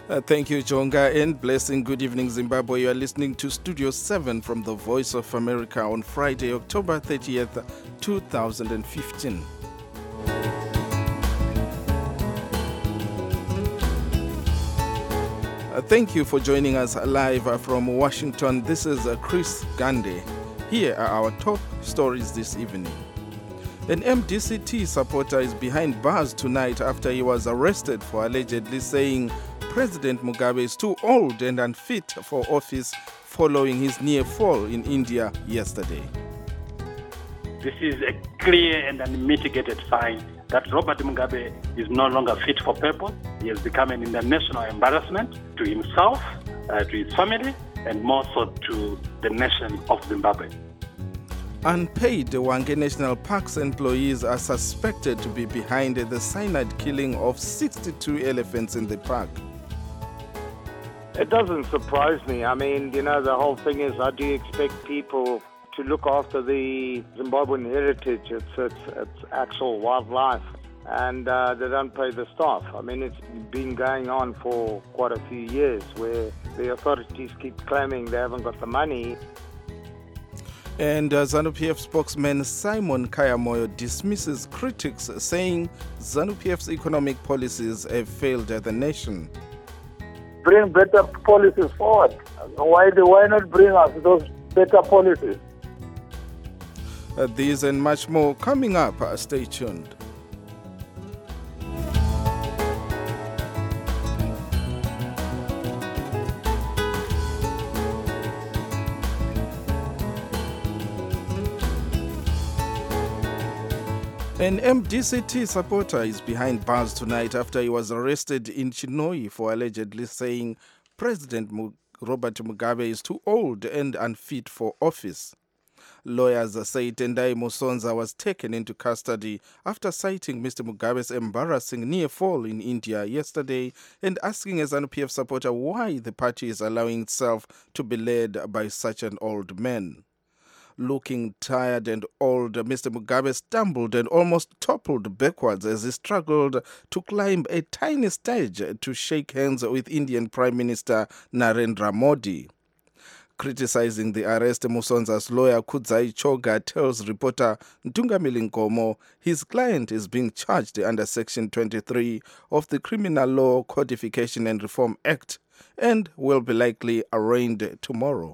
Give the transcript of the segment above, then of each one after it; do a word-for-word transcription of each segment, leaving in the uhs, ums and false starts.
Uh, thank you, Jonga, and blessing. Good evening, Zimbabwe. You are listening to Studio seven from the Voice of America on Friday, October thirtieth, two thousand fifteen. Uh, thank you for joining us live uh, from Washington. This is uh, Chris Gande. Here are our top stories this evening. An M D C T supporter is behind bars tonight after he was arrested for allegedly saying President Mugabe is too old and unfit for office following his near fall in India yesterday. This is a clear and unmitigated sign that Robert Mugabe is no longer fit for purpose. He has become an international embarrassment to himself, uh, to his family, and more so to the nation of Zimbabwe. Unpaid Hwange National Park's employees are suspected to be behind the cyanide killing of sixty-two elephants in the park. It doesn't surprise me. I mean, you know, the whole thing is, how do you expect people to look after the Zimbabwean heritage? It's, it's, it's actual wildlife, and uh, they don't pay the staff. I mean, it's been going on for quite a few years where the authorities keep claiming they haven't got the money. And uh, ZANU-P F spokesman Simon Kayamoyo dismisses critics saying ZANU-P F's economic policies have failed the nation. Bring better policies forward. Why, do, why not bring us those better policies? Uh, these and much more coming up. Uh, stay tuned. An M D C T supporter is behind bars tonight after he was arrested in Chinhoyi for allegedly saying President Robert Mugabe is too old and unfit for office. Lawyers say Tendai Musonza was taken into custody after citing Mister Mugabe's embarrassing near fall in India yesterday and asking a ZANU-P F supporter why the party is allowing itself to be led by such an old man. Looking tired and old, Mister Mugabe stumbled and almost toppled backwards as he struggled to climb a tiny stage to shake hands with Indian Prime Minister Narendra Modi. Criticizing the arrest, Musonza's lawyer Kudzai Choga tells reporter Ntungamili Nkomo his client is being charged under Section twenty-three of the Criminal Law Codification and Reform Act and will be likely arraigned tomorrow.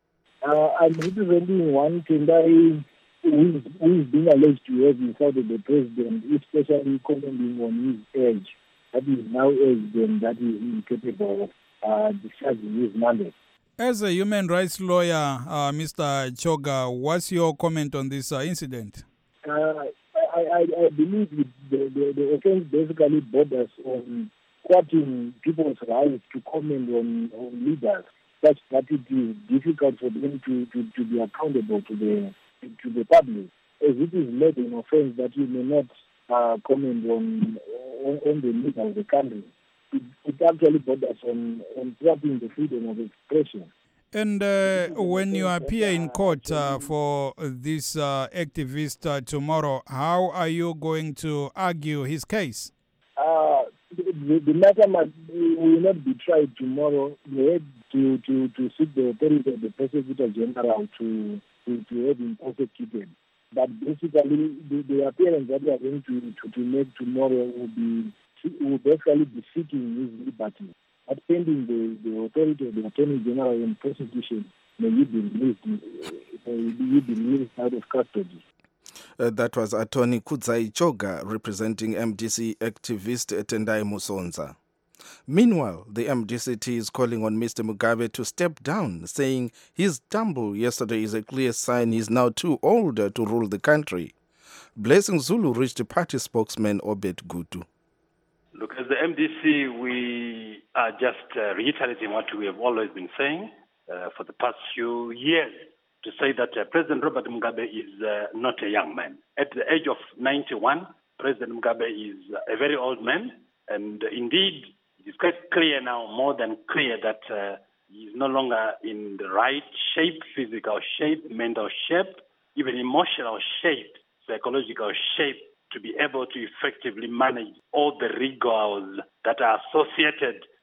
Uh, I'm representing one Tendai who is, who is being alleged to have insulted the president, especially commenting on his age, that he is now aged and that he is incapable of uh, discharging his mandate. As a human rights lawyer, uh, Mister Choga, what's your comment on this uh, incident? Uh, I, I, I believe it, the, the, the offense basically borders on courting people's rights to comment on, on leaders, such that it is difficult for them to, to, to be accountable to the to the public. As it is made an offense that you may not uh, comment on, on on the leader of the country, it, it actually borders on, on threatening the freedom of expression. And uh, when you appear in court uh, for this uh, activist uh, tomorrow, how are you going to argue his case? Uh, the, the matter must, will not be tried tomorrow. We had to, to, to seek the authority of the Prosecutor General to, to, to have him prosecuted. But basically, the, the appearance that we are going to, to, to make tomorrow will be will basically be seeking his liberty. But pending the, the authority of the Attorney General and prosecution, may he be released, may he be released out of custody. Uh, that was Attorney Kudzai Choga representing M D C activist Tendai Musonza. Meanwhile, the M D C T is calling on Mister Mugabe to step down, saying his tumble yesterday is a clear sign he's now too old to rule the country. Blessing Zulu reached the party spokesman Obed Gutu. Look, as the M D C, we are just uh, reiterating what we have always been saying uh, for the past few years, to say that uh, President Robert Mugabe is uh, not a young man. At the age of ninety-one, President Mugabe is a very old man, and uh, indeed, it is quite clear now, more than clear, that uh, he is no longer in the right shape, physical shape, mental shape, even emotional shape, psychological shape, to be able to effectively manage all the rigors that are associated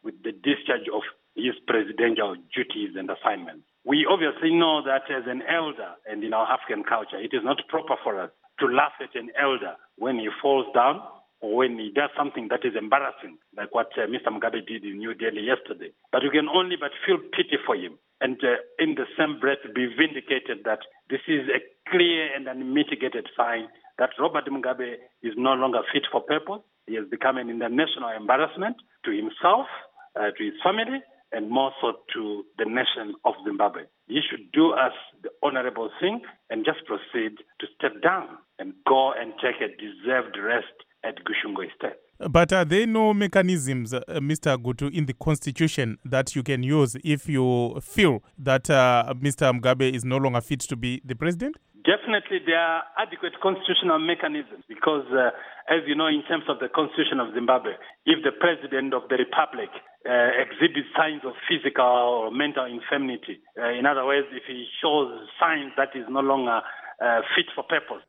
with the discharge of his presidential duties and assignments. We obviously know that as an elder, and in our African culture, it is not proper for us to laugh at an elder when he falls down or when he does something that is embarrassing, like what uh, Mister Mugabe did in New Delhi yesterday. But we can only but feel pity for him, and uh, in the same breath be vindicated that this is a clear and unmitigated sign that Robert Mugabe is no longer fit for purpose. He has become an international embarrassment to himself, uh, to his family, and more so to the nation of Zimbabwe. He should do us the honorable thing and just proceed to step down and go and take a deserved rest at Gushungo Estate. But are there no mechanisms, uh, Mister Gutu, in the constitution that you can use if you feel that uh, Mister Mugabe is no longer fit to be the president? Definitely, there are adequate constitutional mechanisms because, uh, as you know, in terms of the Constitution of Zimbabwe, if the President of the Republic uh, exhibits signs of physical or mental infirmity, uh, in other words, if he shows signs that is no longer uh, fit for purpose.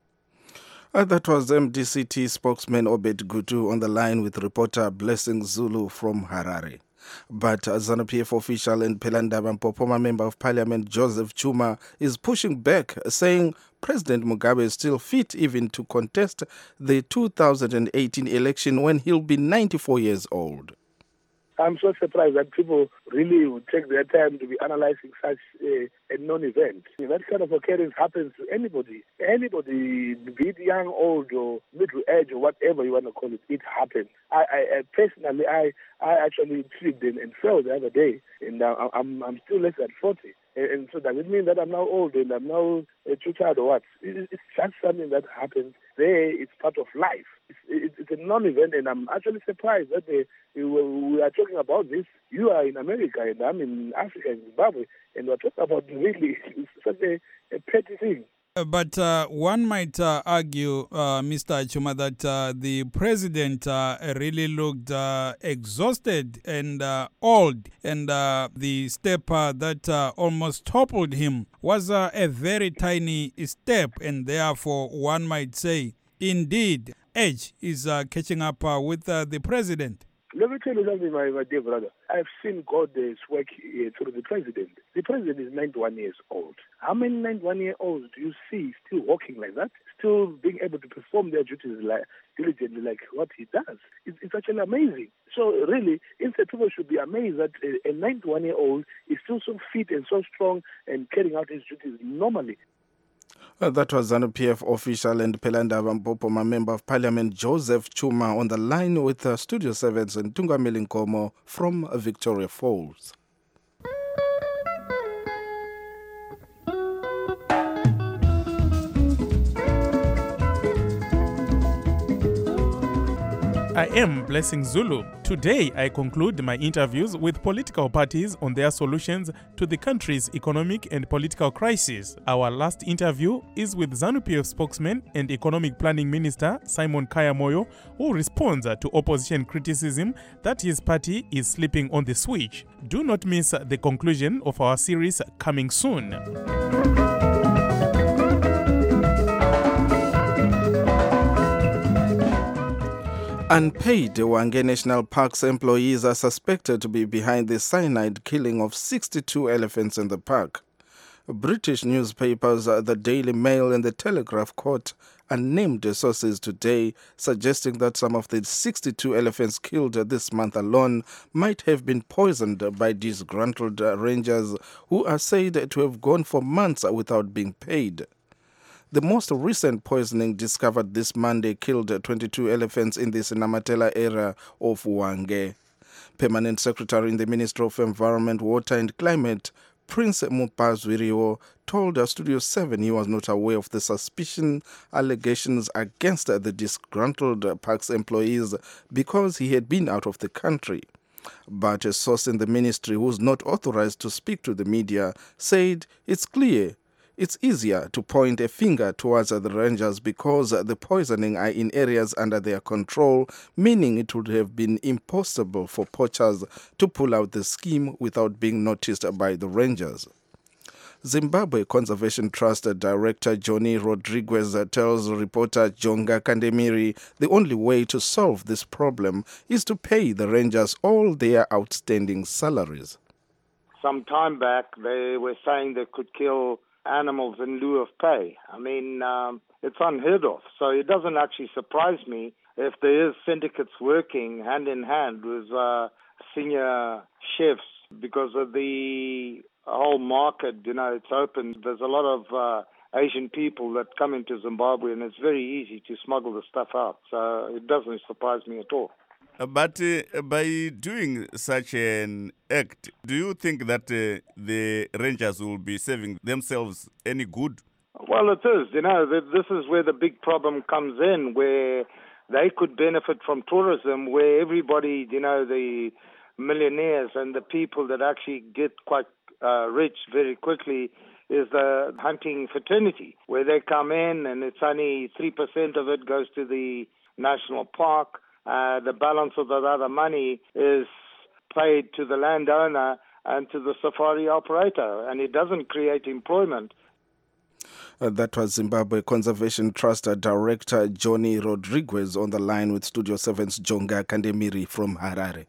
Uh, that was M D C T spokesman Obed Gutu on the line with reporter Blessing Zulu from Harare. But a ZANU-P F official and Pelandaba Mpopoma member of parliament Joseph Chuma is pushing back, saying President Mugabe is still fit even to contest the two thousand eighteen election when he'll be ninety-four years old. I'm so surprised that people really would take their time to be analyzing such a, a non-event. That kind of occurrence happens to anybody. Anybody, be it young, old, or middle age, or whatever you want to call it, it happens. I, I, I personally, I, I actually tripped and, and fell the other day, and uh, I'm, I'm still less than forty. And, and so does it mean that I'm now old and I'm now a too child or what? It, it's just something that happens there. It's part of life. It's, it, it's a non-event, and I'm actually surprised that they, we are talking about this. You are in America, and I'm in Africa, in Zimbabwe, and we're talking about really such a, a petty thing. But uh, one might uh, argue, uh, Mister Chuma, that uh, the president uh, really looked uh, exhausted and uh, old, and uh, the step uh, that uh, almost toppled him was uh, a very tiny step, and therefore one might say, indeed, age is uh, catching up uh, with uh, the president. Let me tell you something, my, my dear brother. I've seen God's work uh, through the president. The president is ninety-one years old. How many ninety-one-year-olds do you see still walking like that, still being able to perform their duties like, diligently like what he does? It's, it's actually amazing. So really, instead people should be amazed that a, a ninety-one-year-old is still so fit and so strong and carrying out his duties normally. Uh, that was ZANU-P F official and Pelandaba Mpopoma member of parliament Joseph Chuma on the line with uh, Studio Sevens and Tungameli Nkomo from Victoria Falls. I am Blessing Zulu. Today, I conclude my interviews with political parties on their solutions to the country's economic and political crisis. Our last interview is with ZANU-P F spokesman and economic planning minister Simon Kaya Moyo, who responds to opposition criticism that his party is sleeping on the switch. Do not miss the conclusion of our series coming soon. Unpaid Hwange National Park's employees are suspected to be behind the cyanide killing of sixty-two elephants in the park. British newspapers, the Daily Mail and the Telegraph quote unnamed sources today suggesting that some of the sixty-two elephants killed this month alone might have been poisoned by disgruntled rangers who are said to have gone for months without being paid. The most recent poisoning discovered this Monday killed twenty-two elephants in the Sinamatela area of Hwange. Permanent Secretary in the Ministry of Environment, Water and Climate, Prince Mupazwiriwo, told Studio seven he was not aware of the suspicion allegations against the disgruntled parks employees because he had been out of the country. But a source in the ministry who is not authorized to speak to the media said it's clear it's easier to point a finger towards the rangers because the poisoning are in areas under their control, meaning it would have been impossible for poachers to pull out the scheme without being noticed by the rangers. Zimbabwe Conservation Trust Director Johnny Rodriguez tells reporter Jonga Kandemiri the only way to solve this problem is to pay the rangers all their outstanding salaries. Some time back, they were saying they could kill animals in lieu of pay. I mean, um, it's unheard of. So it doesn't actually surprise me if there is syndicates working hand in hand with uh, senior chefs because of the whole market. You know, it's open. There's a lot of uh, Asian people that come into Zimbabwe, and it's very easy to smuggle the stuff out. So it doesn't surprise me at all. Uh, But uh, by doing such an act, do you think that uh, the rangers will be saving themselves any good? Well, it is. You know, th- this is where the big problem comes in, where they could benefit from tourism, where everybody, you know, the millionaires and the people that actually get quite uh, rich very quickly is the hunting fraternity, where they come in and it's only three percent of it goes to the national park. Uh, the balance of the other money is paid to the landowner and to the safari operator, and it doesn't create employment. Uh, that was Zimbabwe Conservation Trust Director Johnny Rodriguez on the line with Studio seven's Jonga Kandemiri from Harare.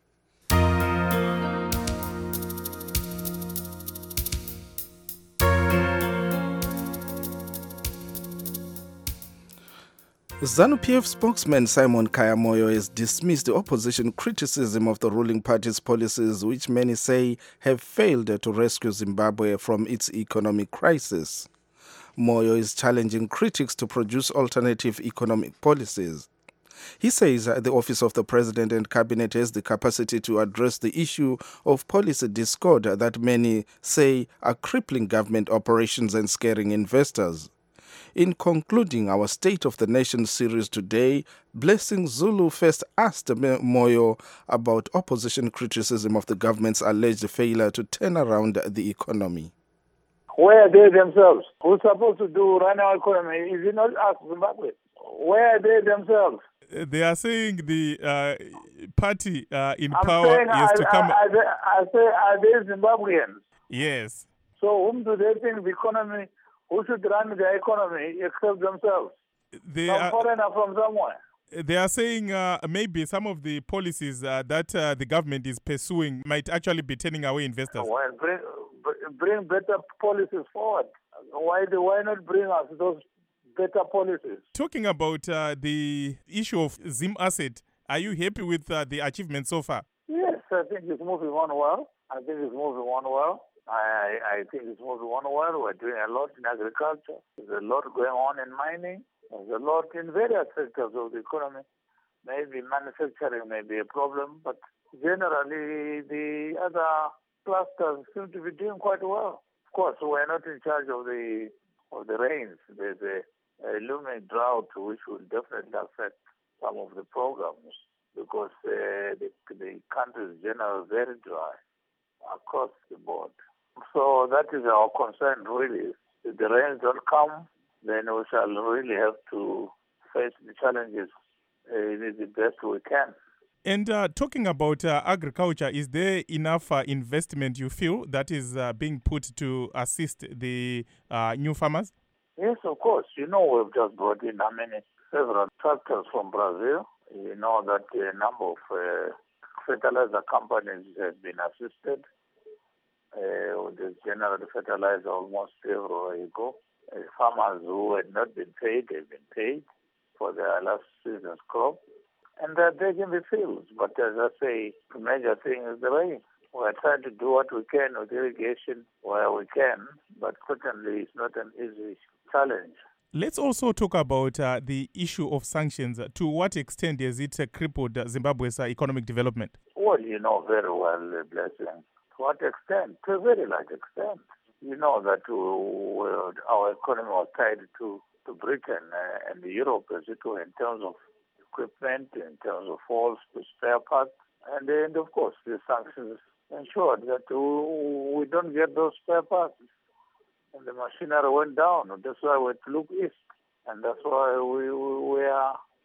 ZANU-P F spokesman Simon Kayamoyo has dismissed the opposition criticism of the ruling party's policies, which many say have failed to rescue Zimbabwe from its economic crisis. Moyo is challenging critics to produce alternative economic policies. He says the Office of the President and Cabinet has the capacity to address the issue of policy discord that many say are crippling government operations and scaring investors. In concluding our State of the Nation series today, Blessing Zulu first asked Moyo about opposition criticism of the government's alleged failure to turn around the economy. Where are they themselves? Who's supposed to do run our economy? Is it not us, Zimbabwe? Where are they themselves? They are saying the uh, party uh, in I'm power saying, is are, to come. Are, are they, I say, are they Zimbabweans? Yes. So whom do they think the economy? Who should run the economy except themselves? They Some are, foreigner from somewhere. they are saying uh, maybe some of the policies uh, that uh, the government is pursuing might actually be turning away investors. Well, bring, bring better policies forward. Why, do, why not bring us those better policies? Talking about uh, the issue of Zim Asset, are you happy with uh, the achievements so far? Yes, I think it's moving on well. I think it's moving on well. I, I think it's moving on well. We're doing a lot in agriculture. There's a lot going on in mining. There's a lot in various sectors of the economy. Maybe manufacturing may be a problem, but generally the other clusters seem to be doing quite well. Of course, we're not in charge of the of the rains. There's a, a looming drought which will definitely affect some of the programs because uh, the, the country is generally very dry across the board. So that is our concern, really. If the rains don't come, then we shall really have to face the challenges uh, the best we can. And uh, talking about uh, agriculture, is there enough uh, investment you feel that is uh, being put to assist the uh, new farmers? Yes, of course. You know, we've just brought in how many, several tractors from Brazil. You know that a number of uh, fertilizer companies have been assisted. Uh, the general fertilizer almost everywhere you go. Uh, farmers who had not been paid have been paid for their last season's crop. And they're digging the fields. But as I say, the major thing is the rain. We're trying to do what we can with irrigation where we can, but certainly it's not an easy challenge. Let's also talk about uh, the issue of sanctions. To what extent has it uh, crippled uh, Zimbabwe's uh, economic development? Well, you know very well, uh, Blessing. To what extent? To a very large extent. You know that uh, our economy was tied to, to Britain uh, and Europe as it were in terms of equipment, in terms of false spare parts. And, and of course, the sanctions ensured that we, we don't get those spare parts. And the machinery went down. That's why we had to look east. And that's why we, we, we are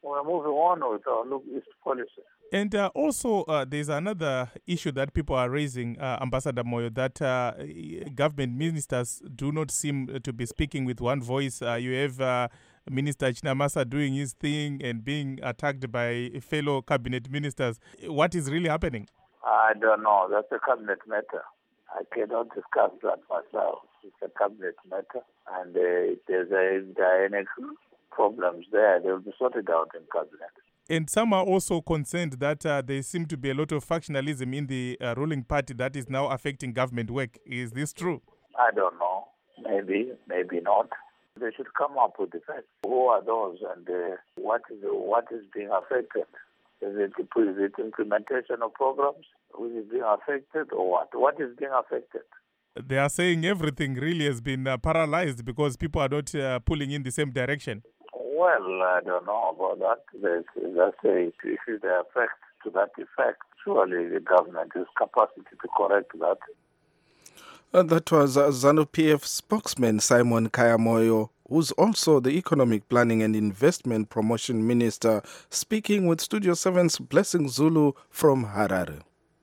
we're moving on with our Look East policy. And uh, also, uh, there's another issue that people are raising, uh, Ambassador Moyo, that uh, government ministers do not seem to be speaking with one voice. Uh, you have uh, Minister Chinamasa doing his thing and being attacked by fellow cabinet ministers. What is really happening? I don't know. That's a cabinet matter. I cannot discuss that myself. It's a cabinet matter. And uh, if there's a, if there are any problems there, they will be sorted out in cabinet. And some are also concerned that uh, there seem to be a lot of factionalism in the uh, ruling party that is now affecting government work. Is this true? I don't know. Maybe, maybe not. They should come up with the facts. Who are those and uh, what is what is being affected? Is it, is it implementation of programs? Which is being affected or what? What is being affected? They are saying everything really has been uh, paralyzed because people are not uh, pulling in the same direction. Well, I don't know about that. There's, let's say, if there's an effect to that effect, surely the government has capacity to correct that. And that was uh, ZANU-P F spokesman Simon Kayamoyo, who's also the Economic Planning and Investment Promotion Minister, speaking with Studio seven's Blessing Zulu from Harare.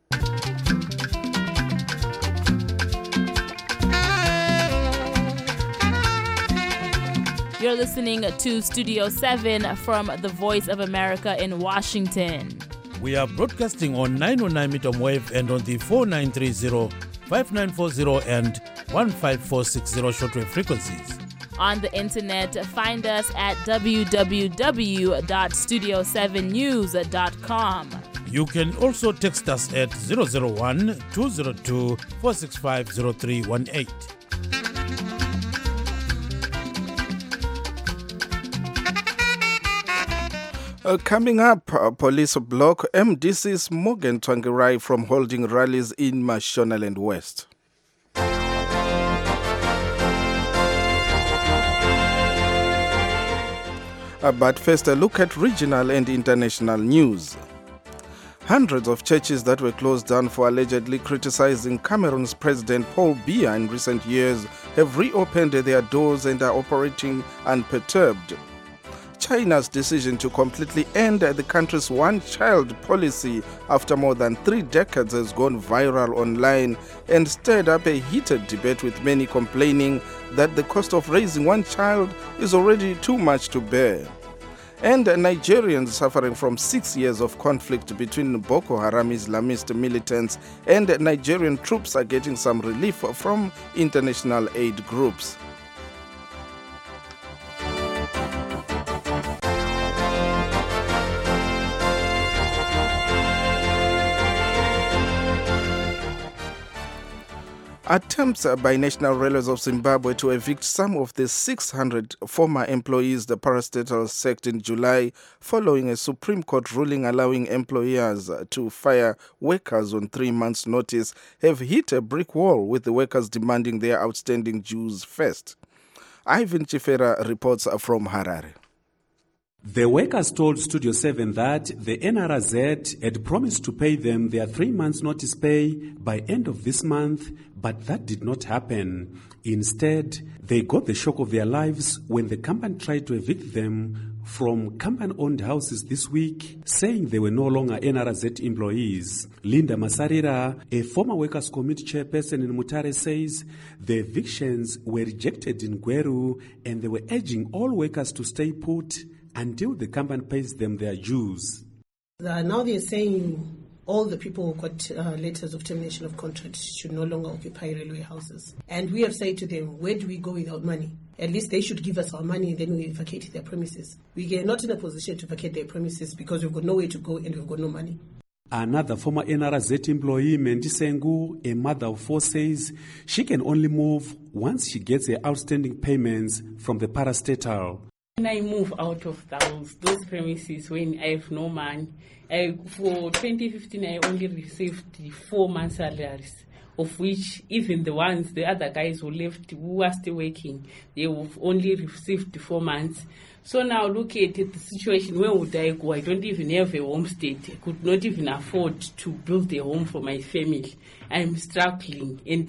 You're listening to Studio seven from the Voice of America in Washington. We are broadcasting on nine oh nine meter wave and on the four nine three zero, five nine four zero and one five four six zero shortwave frequencies. On the internet, find us at w w w dot studio seven news dot com. You can also text us at zero zero one, two zero two, four six five, zero three one eight. Uh, coming up, uh, police block M D C's Morgan Tsvangirai from holding rallies in Mashonaland West. Uh, but first, a look at regional and international news. Hundreds of churches that were closed down for allegedly criticizing Cameroon's President Paul Biya in recent years have reopened their doors and are operating unperturbed. China's decision to completely end the country's one-child policy after more than three decades has gone viral online and stirred up a heated debate, with many complaining that the cost of raising one child is already too much to bear. And Nigerians suffering from six years of conflict between Boko Haram Islamist militants and Nigerian troops are getting some relief from international aid groups. Attempts by National Railways of Zimbabwe to evict some of the six hundred former employees the parastatal sacked in July following a Supreme Court ruling allowing employers to fire workers on three months' notice have hit a brick wall, with the workers demanding their outstanding dues first. Ivan Chifera reports from Harare. The workers told Studio seven that the N R Z had promised to pay them their three months notice pay by end of this month, but that did not happen. Instead, they got the shock of their lives when the company tried to evict them from company-owned houses this week, saying they were no longer N R Z employees. Linda Masarira, a former workers' committee chairperson in Mutare, says the evictions were rejected in Gweru and they were urging all workers to stay put until the company pays them their dues. Uh, now they're saying all the people who got uh, letters of termination of contracts should no longer occupy railway houses. And we have said to them, where do we go without money? At least they should give us our money and then we vacate their premises. We are not in a position to vacate their premises because we've got nowhere to go and we've got no money. Another former N R Z employee, Mendi Sengu, a mother of four, says she can only move once she gets her outstanding payments from the parastatal. When I move out of those, those premises when I have no money, I, for twenty fifteen I only received four months salaries, of which even the ones, the other guys who left, who are still working, they have only received four months. So now look at the situation, where would I go? I don't even have a homestead. I could not even afford to build a home for my family. I'm struggling, and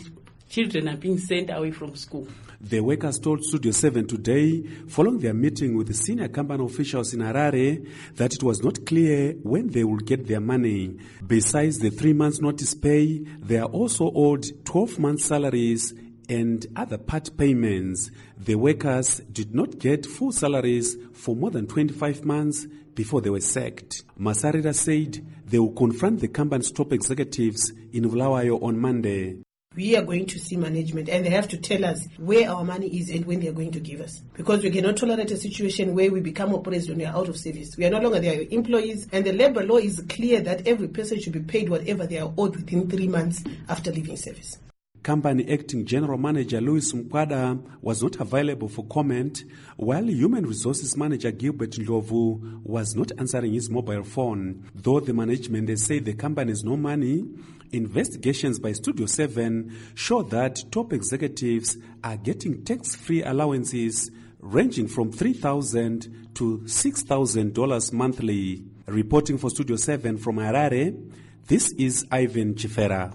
Children are being sent away from school. The workers told Studio seven today, following their meeting with the senior company officials in Harare, that it was not clear when they will get their money. Besides the three months notice pay, they are also owed twelve months salaries and other part payments. The workers did not get full salaries for more than twenty-five months before they were sacked. Masarira said they will confront the company's top executives in Bulawayo on Monday. We are going to see management and they have to tell us where our money is and when they are going to give us. Because we cannot tolerate a situation where we become oppressed when we are out of service. We are no longer their employees, and the labor law is clear that every person should be paid whatever they are owed within three months after leaving service. Company acting general manager Louis Mkwada was not available for comment, while human resources manager Gilbert Ndlovu was not answering his mobile phone. Though the management they say the company has no money, investigations by Studio seven show that top executives are getting tax-free allowances ranging from three thousand dollars to six thousand dollars monthly. Reporting for Studio seven from Harare, this is Ivan Chifera.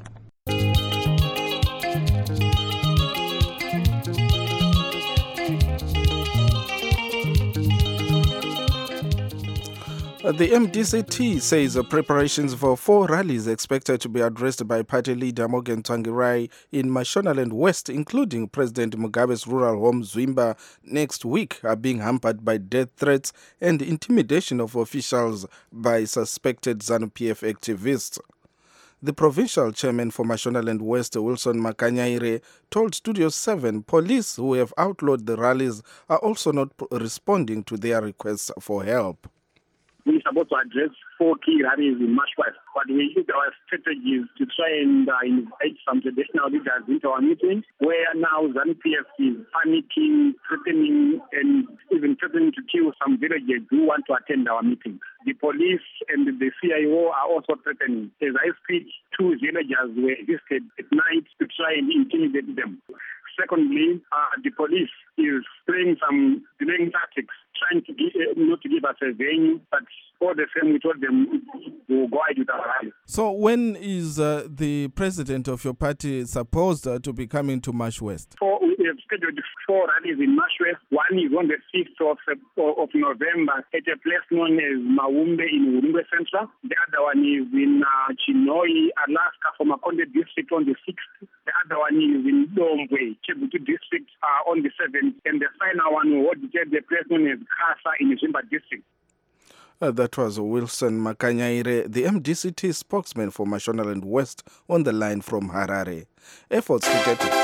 The M D C T says uh, preparations for four rallies expected to be addressed by party leader Morgan Tsvangirai in Mashonaland West, including President Mugabe's rural home Zwimba next week, are being hampered by death threats and intimidation of officials by suspected ZANU-P F activists. The provincial chairman for Mashonaland West, Wilson Makanyaire, told Studio seven police who have outlawed the rallies are also not responding to their requests for help. We're supposed to address four key rallies in March first, but we use our strategies to try and uh, invite some traditional leaders into our meetings, where now ZANU-P F is panicking, threatening, and even threatening to kill some villagers who want to attend our meetings. The police and the C I O are also threatening. As I speak, two villagers were visited at night to try and intimidate them. Secondly, uh, the police is playing some delaying tactics, trying to give, uh, not to give us a venue, but all the same, we told them we'll go ahead with our rally. So when is uh, the president of your party supposed uh, to be coming to Marsh West? Four, we have scheduled four rallies in Marsh West. One is on the fifth of, of November at a place known as Maumbe in Urumbe Central. The other one is in uh, Chinoi, Alaska, from Makonde District on the sixth. The other one is in Dombwe, Chebutu District uh, on the seventh. And the final one will hold the place known as Kasa in Zimba District. Uh, that was Wilson Makanyaire, the M D C T spokesman for Mashonaland West, on the line from Harare. Efforts to get it.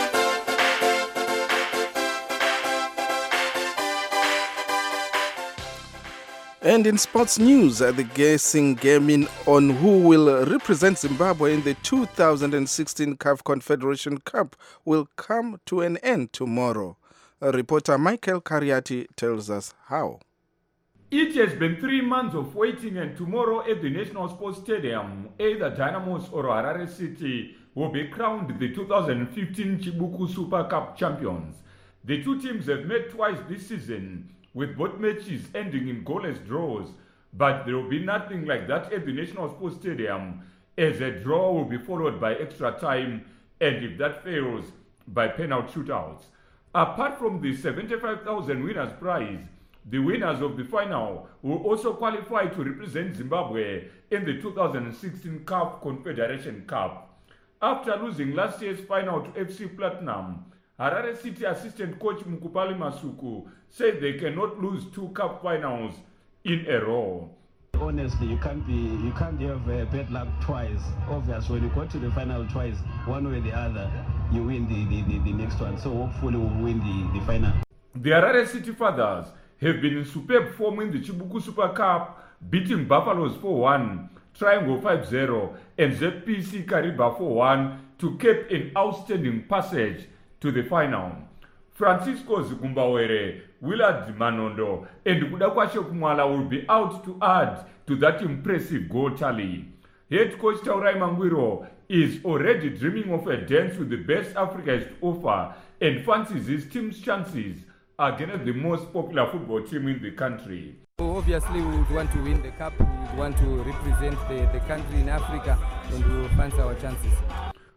And in sports news, uh, the guessing game on who will represent Zimbabwe in the two thousand sixteen C A F Confederation Cup will come to an end tomorrow. Uh, reporter Michael Kariati tells us how. It has been three months of waiting, and tomorrow at the National Sports Stadium, either Dynamos or Harare City will be crowned the two thousand fifteen Chibuku Super Cup champions. The two teams have met twice this season, with both matches ending in goalless draws, but there will be nothing like that at the National Sports Stadium, as a draw will be followed by extra time, and if that fails, by penalty shootouts. Apart from the seventy-five thousand winners prize, the winners of the final will also qualify to represent Zimbabwe in the two thousand sixteen C A F Confederation Cup. After losing last year's final to F C Platinum, Harare City assistant coach Mukupali Masuku said they cannot lose two cup finals in a row. Honestly, you can't be, you can't have uh, bad luck twice. Obviously, when you go to the final twice, one way or the other, you win the, the, the, the next one. So hopefully we'll win the, the final. The Harare City fathers have been in superb form in the Chibuku Super Cup, beating Buffaloes four one, Triangle five zero, and Z P C Kariba four one to cap an outstanding passage to the final. Francisco Zikumbawere, Willard Manondo, and Kudakwashe Kumwala will be out to add to that impressive goal tally. Head coach Taurai Mangwiro is already dreaming of a dance with the best Africa has to offer and fancies his team's chances against the most popular football team in the country. Obviously, we would want to win the cup, we would want to represent the, the country in Africa, and we will fancy our chances.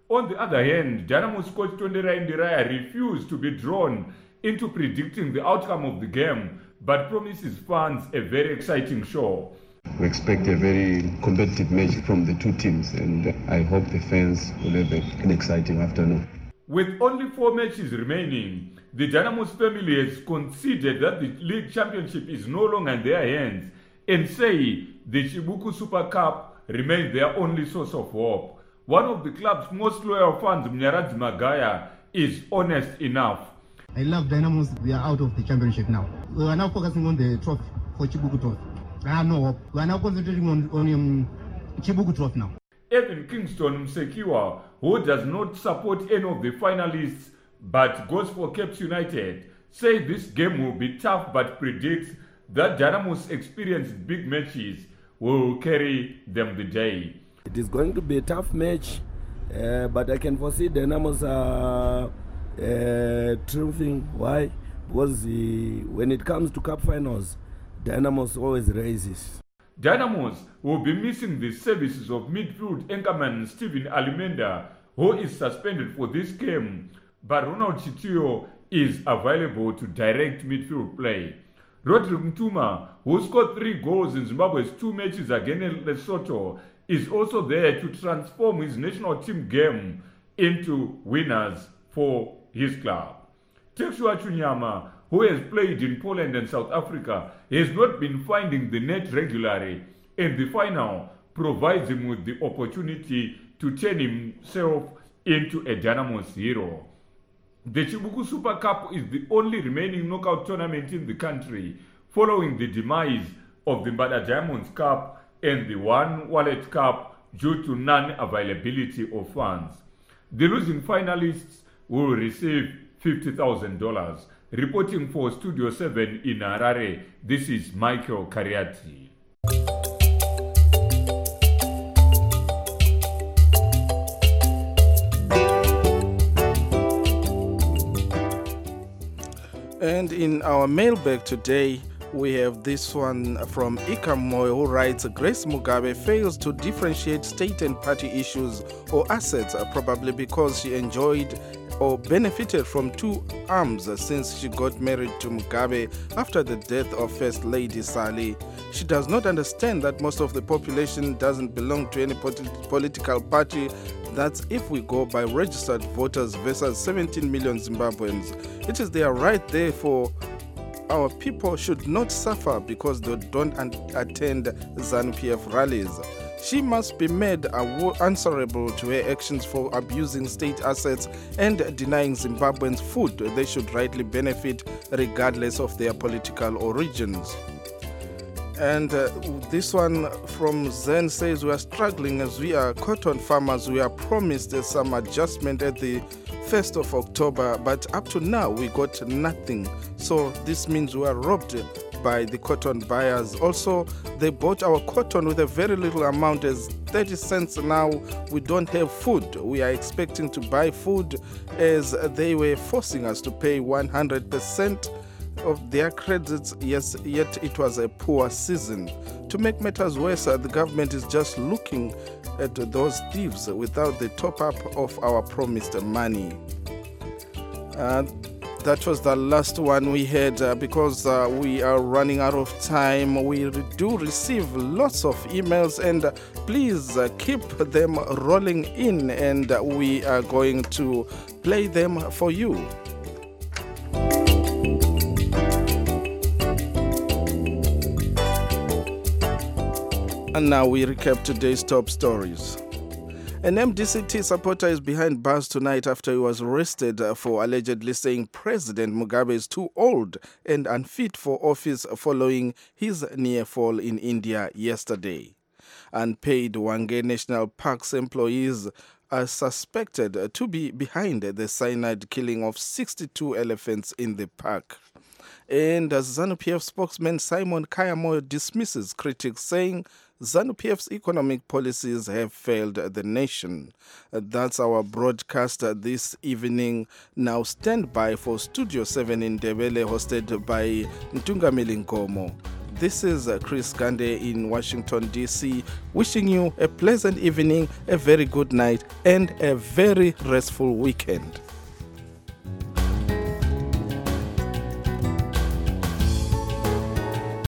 On the other hand, Dynamo's coach Tondera Indiraya refused to be drawn into predicting the outcome of the game, but promises fans a very exciting show. We expect a very competitive match from the two teams, and I hope the fans will have an exciting afternoon. With only four matches remaining, the Dynamo's family has conceded that the league championship is no longer in their hands and say the Chibuku Super Cup remains their only source of hope. One of the club's most loyal fans, Mnyaradzi Magaya, is honest enough. I love Dynamos. We are out of the championship now. We are now focusing on the trophy for Chibuku Trophy. I have no hope. We are now concentrating on, on um, Chibuku Trophy now. Even Kingston Msekiwa, who does not support any of the finalists but goes for Cape United, say this game will be tough but predicts that Dynamo's experienced big matches will carry them the day. It is going to be a tough match, uh, but I can foresee Dynamo's uh, uh, triumphing. Why? Because the, when it comes to cup finals, Dynamo's always raises. Dynamo's will be missing the services of midfield anchorman Stephen Alimenda, who is suspended for this game, but Ronald Chitio is available to direct midfield play. Rodrigo Mtuma, who scored three goals in Zimbabwe's two matches against Lesotho, is also there to transform his national team game into winners for his club. Tekshua Chunyama, who has played in Poland and South Africa, has not been finding the net regularly, and the final provides him with the opportunity to turn himself into a Dynamo's hero. The Chibuku Super Cup is the only remaining knockout tournament in the country, following the demise of the Mbada Diamonds Cup and the One Wallet Cup due to non-availability of funds. The losing finalists will receive fifty thousand dollars. Reporting for Studio seven in Harare, this is Michael Kariati. And in our mailbag today, we have this one from Ikamoy, who writes, Grace Mugabe fails to differentiate state and party issues or assets, probably because she enjoyed or benefited from two arms since she got married to Mugabe after the death of First Lady Sali. She does not understand that most of the population doesn't belong to any polit- political party. That's if we go by registered voters versus seventeen million Zimbabweans. It is their right, therefore, our people should not suffer because they don't un- attend ZANU-P F rallies. She must be made answerable to her actions for abusing state assets and denying Zimbabweans food they should rightly benefit regardless of their political origins. And uh, this one from Zen says, we are struggling as we are cotton farmers. We are promised some adjustment at the first of October, but up to now we got nothing. So this means we are robbed by the cotton buyers. Also, they bought our cotton with a very little amount, as thirty cents. Now we don't have food. We are expecting to buy food as they were forcing us to pay one hundred percent of their credits. Yes, yet it was a poor season. To make matters worse, the government is just looking at those thieves without the top-up of our promised money. Uh, that was the last one we had uh, because uh, we are running out of time. We re- do receive lots of emails, and uh, please uh, keep them rolling in, and uh, we are going to play them for you. And now we recap today's top stories. An M D C T supporter is behind bars tonight after he was arrested for allegedly saying President Mugabe is too old and unfit for office following his near fall in India yesterday. Unpaid Hwange National Park's employees are suspected to be behind the cyanide killing of sixty-two elephants in the park. And ZANU-P F spokesman Simon Kayamoyo dismisses critics, saying ZANU-P F's economic policies have failed the nation. That's our broadcast this evening. Now stand by for Studio seven in Ndebele, hosted by Ntungamili Nkomo. This is uh, Chris Gande in Washington, D C, wishing you a pleasant evening, a very good night, and a very restful weekend.